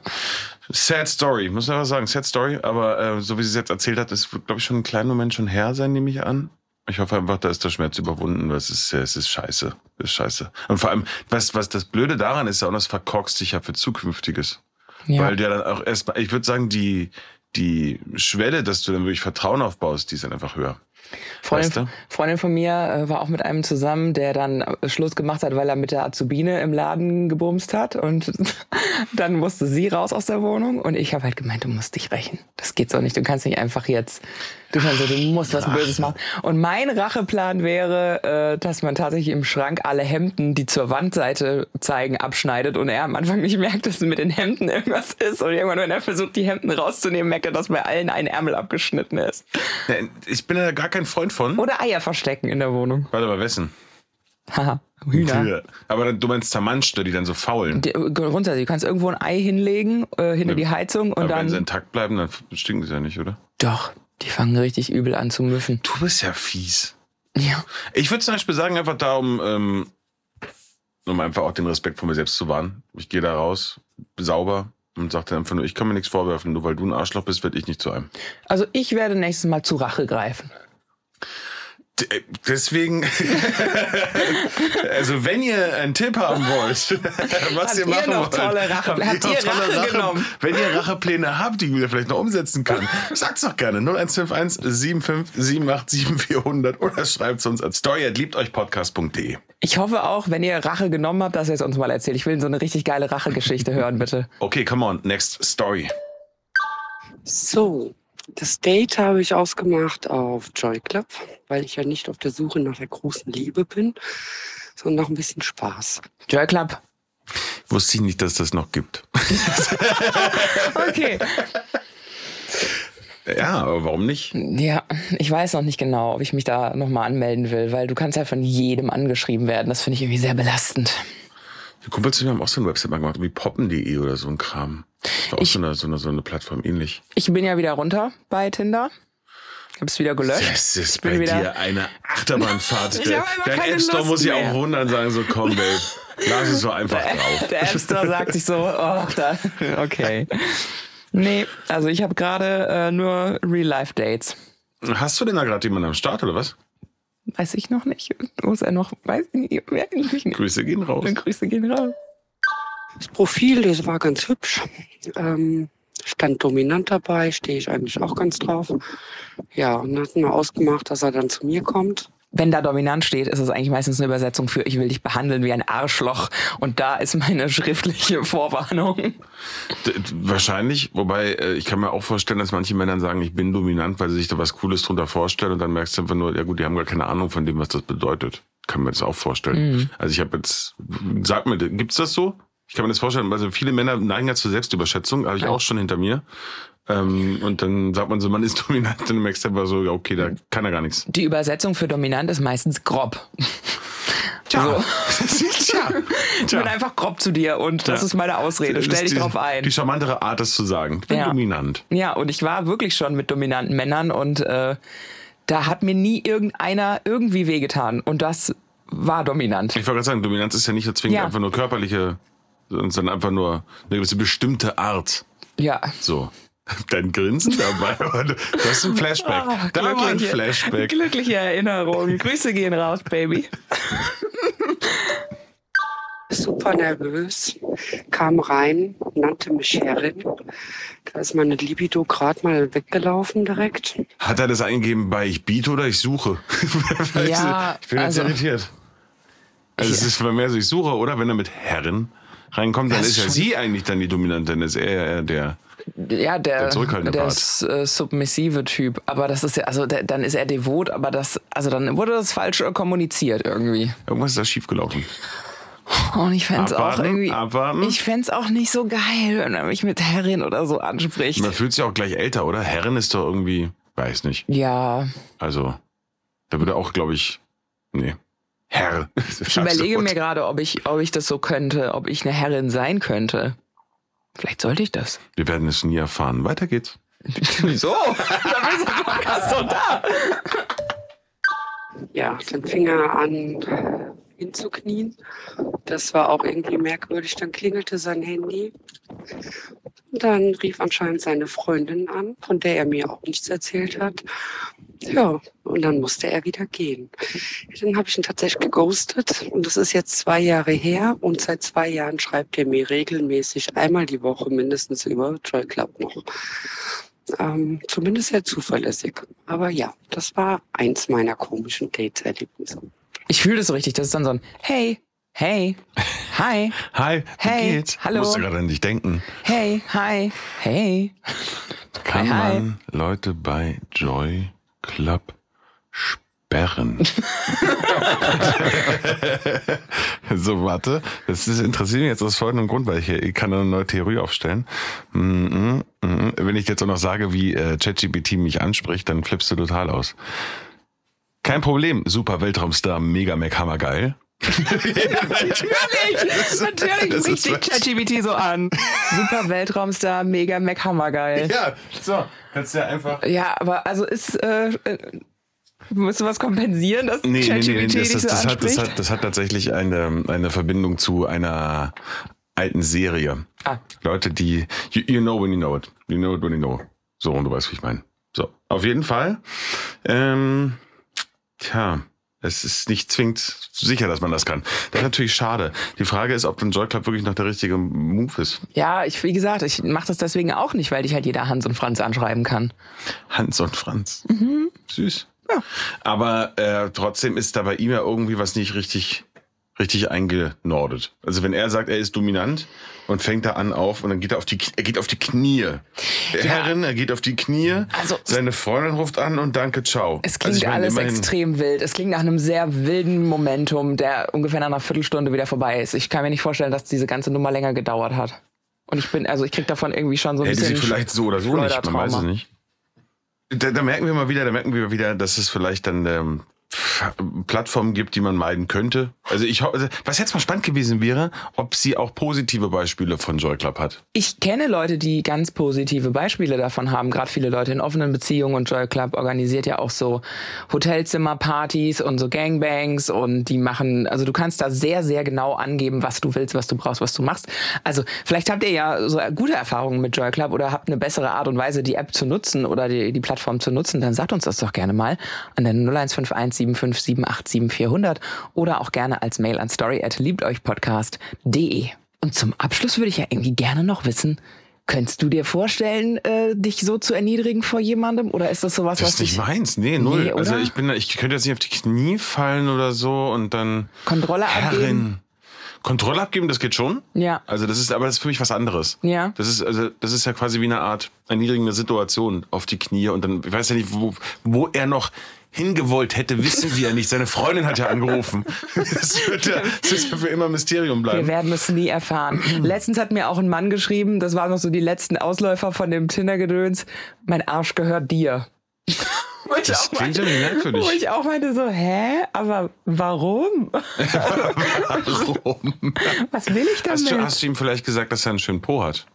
Sad Story, muss man aber sagen, sad Story, aber so wie sie es jetzt erzählt hat, ist, glaube ich, schon einen kleinen Moment schon her sein, nehme ich an. Ich hoffe einfach, da ist der Schmerz überwunden, weil es ist scheiße. Das ist scheiße. Und vor allem, was das Blöde daran ist, auch das verkorkst dich ja für Zukünftiges. Ja. Weil der dann auch erstmal, ich würde sagen, die Schwelle, dass du dann wirklich Vertrauen aufbaust, die ist dann einfach höher. Freundin von mir war auch mit einem zusammen, der dann Schluss gemacht hat, weil er mit der Azubine im Laden gebumst hat und dann musste sie raus aus der Wohnung und ich habe halt gemeint, du musst dich rächen. Das geht so nicht, du kannst nicht einfach jetzt Du musst was Böses machen. Und mein Racheplan wäre, dass man tatsächlich im Schrank alle Hemden, die zur Wandseite zeigen, abschneidet und er am Anfang nicht merkt, dass mit den Hemden irgendwas ist. Und irgendwann, wenn er versucht, die Hemden rauszunehmen, merkt er, dass bei allen ein Ärmel abgeschnitten ist. Ja, ich bin ja gar kein Freund von. Oder Eier verstecken in der Wohnung. Warte mal, wessen? Haha, Hühner. Aber du meinst zermanschte, die dann so faulen. Grundsätzlich, du kannst irgendwo ein Ei hinlegen, hinter die Heizung und aber dann... wenn sie intakt bleiben, dann stinken sie ja nicht, oder? Doch, die fangen richtig übel an zu müffen. Du bist ja fies. Ja. Ich würde zum Beispiel sagen, einfach da, um einfach auch den Respekt vor mir selbst zu wahren. Ich gehe da raus, sauber und sage dann einfach nur, ich kann mir nichts vorwerfen. Nur weil du ein Arschloch bist, werde ich nicht zu einem. Also ich werde nächstes Mal zu Rache greifen. Deswegen, also wenn ihr einen Tipp haben wollt, was ihr machen wollt, habt ihr Rache genommen? Wenn ihr Rachepläne habt, die Julia vielleicht noch umsetzen kann, sagt's doch gerne. 0151 75 78 7400 oder schreibt uns an story@liebteuchpodcast.de. Ich hoffe auch, wenn ihr Rache genommen habt, dass ihr es uns mal erzählt. Ich will so eine richtig geile Rachegeschichte hören, bitte. Okay, come on, next story. So, das Date habe ich ausgemacht auf Joy Club, weil ich ja nicht auf der Suche nach der großen Liebe bin, sondern noch ein bisschen Spaß. Joy Club. Wusste ich nicht, dass das noch gibt. Okay. Ja, aber warum nicht? Ja, ich weiß noch nicht genau, ob ich mich da nochmal anmelden will, weil du kannst ja von jedem angeschrieben werden. Das finde ich irgendwie sehr belastend. Die Kumpels haben auch so eine Website mal gemacht, wie poppen.de oder so ein Kram. Das war auch so eine Plattform ähnlich. Ich bin ja wieder runter bei Tinder. Ich habe es wieder gelöscht. Das ist bei dir eine Achterbahnfahrt. Der App Store muss ja auch wundern, sagen so, komm, Babe, lass es so einfach drauf. Der App Store sagt sich so, okay. Nee, also ich habe gerade nur Real-Life-Dates. Hast du denn da gerade jemanden am Start, oder was? Weiß ich noch nicht. Muss er noch, weiß ich nicht. Grüße gehen raus. Grüße gehen raus. Das Profil, das war ganz hübsch. Stand dominant dabei, stehe ich eigentlich auch ganz drauf. Ja, und dann hatten wir ausgemacht, dass er dann zu mir kommt. Wenn da dominant steht, ist es eigentlich meistens eine Übersetzung für ich will dich behandeln wie ein Arschloch. Und da ist meine schriftliche Vorwarnung. Wahrscheinlich, wobei ich kann mir auch vorstellen, dass manche Männer sagen, ich bin dominant, weil sie sich da was Cooles drunter vorstellen und dann merkst du einfach nur, ja gut, die haben gar keine Ahnung von dem, was das bedeutet. Kann mir das auch vorstellen. Mhm. Also ich habe jetzt, sag mir, gibt's das so? Ich kann mir das vorstellen, also viele Männer neigen ja zur Selbstüberschätzung, habe ich auch schon hinter mir. Und dann sagt man so, man ist dominant, dann merkst du einfach so, okay, da kann er gar nichts. Die Übersetzung für dominant ist meistens grob. Tja. So. Ich bin einfach grob zu dir und das ist meine Ausrede. Stell dich drauf ein. Die charmantere Art, das zu sagen. Ich bin dominant. Ja, und ich war wirklich schon mit dominanten Männern und da hat mir nie irgendeiner irgendwie wehgetan. Und das war dominant. Ich wollte gerade sagen, Dominanz ist ja nicht zwingend einfach nur körperliche, sondern einfach nur eine gewisse bestimmte Art. Ja. So. Dein Grinsen dabei. Das ist ein Flashback. Da war ein Flashback. Glückliche Erinnerungen. Grüße gehen raus, Baby. Super nervös, kam rein, nannte mich Herrin. Da ist meine Libido gerade mal weggelaufen direkt. Hat er das eingegeben bei ich biete oder ich suche? Ja, ich bin jetzt irritiert. Also es ist mehr so, ich suche, oder? Wenn er mit Herrin reinkommt, dann ist ja sie eigentlich dann die Dominante, dann ist er der zurückhaltende Part. Submissive Typ. Aber das ist ja, also dann ist er devot, aber dann wurde das falsch kommuniziert irgendwie. Irgendwas ist da schiefgelaufen. Und ich fänd's auch irgendwie. Abwarten. Ich fänd's auch nicht so geil, wenn er mich mit Herrin oder so anspricht. Man fühlt sich auch gleich älter, oder? Herrin ist doch irgendwie, weiß nicht. Ja. Also, da würde auch, glaube ich, nee. Herr. Ich überlege mir gerade, ob ich das so könnte, ob ich eine Herrin sein könnte. Vielleicht sollte ich das. Wir werden es nie erfahren. Weiter geht's. Wieso? Da ist der Podcast doch da. Ja, dann fing er an hinzuknien. Das war auch irgendwie merkwürdig. Dann klingelte sein Handy. Und dann rief anscheinend seine Freundin an, von der er mir auch nichts erzählt hat. Ja, und dann musste er wieder gehen. Dann habe ich ihn tatsächlich geghostet. Und das ist jetzt 2 Jahre her. Und seit 2 Jahren schreibt er mir regelmäßig einmal die Woche mindestens über Joy Club noch. Zumindest sehr zuverlässig. Aber ja, das war eins meiner komischen Dates-Erlebnisse. Ich fühle das so richtig. Das ist dann so ein Hey, hi. Hi, hey, wie geht's? hallo. Musst du gerade an dich denken. Hey, hi, hey. Kann man Leute bei Joy Club sperren. So, warte. Das interessiert mich jetzt aus folgendem Grund, weil ich kann eine neue Theorie aufstellen. Wenn ich jetzt auch noch sage, wie ChatGPT mich anspricht, dann flippst du total aus. Kein Problem, super Weltraumstar, mega Mac hammergeil. Natürlich spricht dich ChatGPT so an. Super Weltraumstar, mega Mac hammergeil. Ja, so, kannst du ja einfach... Ja, aber also ist... musst du was kompensieren, dass ChatGPT dich so anspricht? Das hat tatsächlich eine Verbindung zu einer alten Serie. Leute, die... You know when you know it. You know it when you know. So, und du weißt, wie ich meine. So, auf jeden Fall. Es ist nicht zwingend sicher, dass man das kann. Das ist natürlich schade. Die Frage ist, ob ein Joy Club wirklich noch der richtige Move ist. Ja, wie gesagt, ich mache das deswegen auch nicht, weil dich halt jeder Hans und Franz anschreiben kann. Hans und Franz. Süß. Ja. Aber trotzdem ist da bei ihm ja irgendwie was nicht richtig eingenordet. Also wenn er sagt, er ist dominant und fängt da an und dann geht er auf die Knie. Herrin, er geht auf die Knie, also, seine Freundin ruft an und danke, ciao. Es klingt alles extrem wild. Es klingt nach einem sehr wilden Momentum, der ungefähr nach einer Viertelstunde wieder vorbei ist. Ich kann mir nicht vorstellen, dass diese ganze Nummer länger gedauert hat. Und ich krieg davon irgendwie schon so ein bisschen... Hätte sie vielleicht so oder so nicht, man weiß es nicht. Da merken wir wieder, dass es vielleicht dann Plattformen gibt, die man meiden könnte. Also was jetzt mal spannend gewesen wäre, ob sie auch positive Beispiele von Joy Club hat. Ich kenne Leute, die ganz positive Beispiele davon haben. Gerade viele Leute in offenen Beziehungen, und Joy Club organisiert ja auch so Hotelzimmerpartys und so Gangbangs, und die machen, also du kannst da sehr, sehr genau angeben, was du willst, was du brauchst, was du machst. Also vielleicht habt ihr ja so gute Erfahrungen mit Joy Club oder habt eine bessere Art und Weise, die App zu nutzen oder die Plattform zu nutzen, dann sagt uns das doch gerne mal an der 0151 75787 400 oder auch gerne als Mail an story@liebteuchpodcast.de. Und zum Abschluss würde ich ja irgendwie gerne noch wissen, könntest du dir vorstellen, dich so zu erniedrigen vor jemandem? Oder ist das sowas, was dich... Das ist nicht meins, nee, null. Nee, also ich könnte jetzt nicht auf die Knie fallen oder so und dann... Kontrolle abgeben? Kontrolle abgeben, das geht schon. Ja. Also das ist für mich was anderes. Ja. Das ist ja quasi wie eine Art erniedrigende Situation auf die Knie und dann, ich weiß ja nicht, wo er noch hingewollt hätte, wissen wir ja nicht. Seine Freundin hat ja angerufen. Das wird ja für immer ein Mysterium bleiben. Wir werden es nie erfahren. Letztens hat mir auch ein Mann geschrieben, das waren noch so die letzten Ausläufer von dem Tinder-Gedöns, mein Arsch gehört dir. Das klingt ja nicht merkwürdig. Wo ich auch meinte so, aber warum? Warum? Was will ich damit? Hast du ihm vielleicht gesagt, dass er einen schönen Po hat?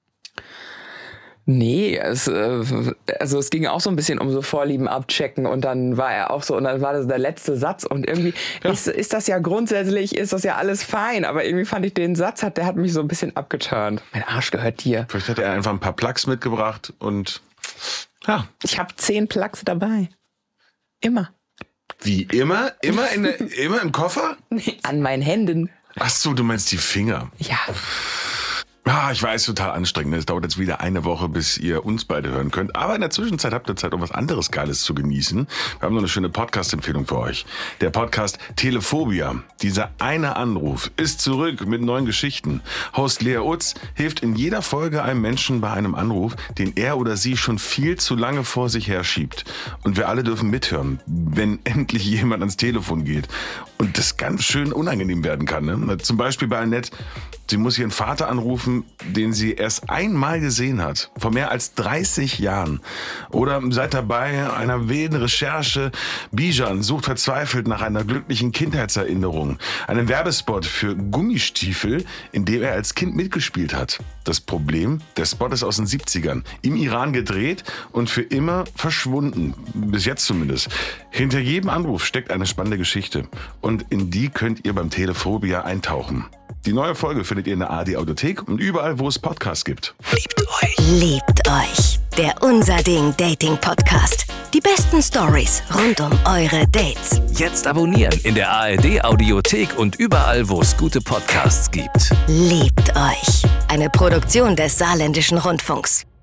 Nee, es ging auch so ein bisschen um so Vorlieben abchecken und dann war er auch so, und dann war das der letzte Satz und irgendwie ist das ja grundsätzlich, ist das ja alles fein, aber irgendwie fand ich den Satz, der hat mich so ein bisschen abgeturnt. Mein Arsch gehört dir. Vielleicht hat er einfach ein paar Plugs mitgebracht und ja. Ich habe 10 Plugs dabei. Immer. Wie immer? Immer im Koffer? Nee, an meinen Händen. Ach so, du meinst die Finger. Ja. Ich weiß, total anstrengend. Es dauert jetzt wieder eine Woche, bis ihr uns beide hören könnt. Aber in der Zwischenzeit habt ihr Zeit, um was anderes Geiles zu genießen. Wir haben noch eine schöne Podcast-Empfehlung für euch. Der Podcast Telephobia. Dieser eine Anruf ist zurück mit neuen Geschichten. Host Lea Utz hilft in jeder Folge einem Menschen bei einem Anruf, den er oder sie schon viel zu lange vor sich herschiebt. Und wir alle dürfen mithören, wenn endlich jemand ans Telefon geht. Und das ganz schön unangenehm werden kann. Ne? Zum Beispiel bei Annette. Sie muss ihren Vater anrufen, den sie erst einmal gesehen hat, vor mehr als 30 Jahren. Oder seid dabei einer wilden Recherche. Bijan sucht verzweifelt nach einer glücklichen Kindheitserinnerung. Einen Werbespot für Gummistiefel, in dem er als Kind mitgespielt hat. Das Problem, der Spot ist aus den 70ern, im Iran gedreht und für immer verschwunden. Bis jetzt zumindest. Hinter jedem Anruf steckt eine spannende Geschichte. Und in die könnt ihr beim Telephobia eintauchen. Die neue Folge findet ihr in der ARD Audiothek und überall, wo es Podcasts gibt. Liebt euch. Liebt euch. Der Unser Ding Dating Podcast. Die besten Stories rund um eure Dates. Jetzt abonnieren in der ARD Audiothek und überall, wo es gute Podcasts gibt. Liebt euch. Eine Produktion des Saarländischen Rundfunks.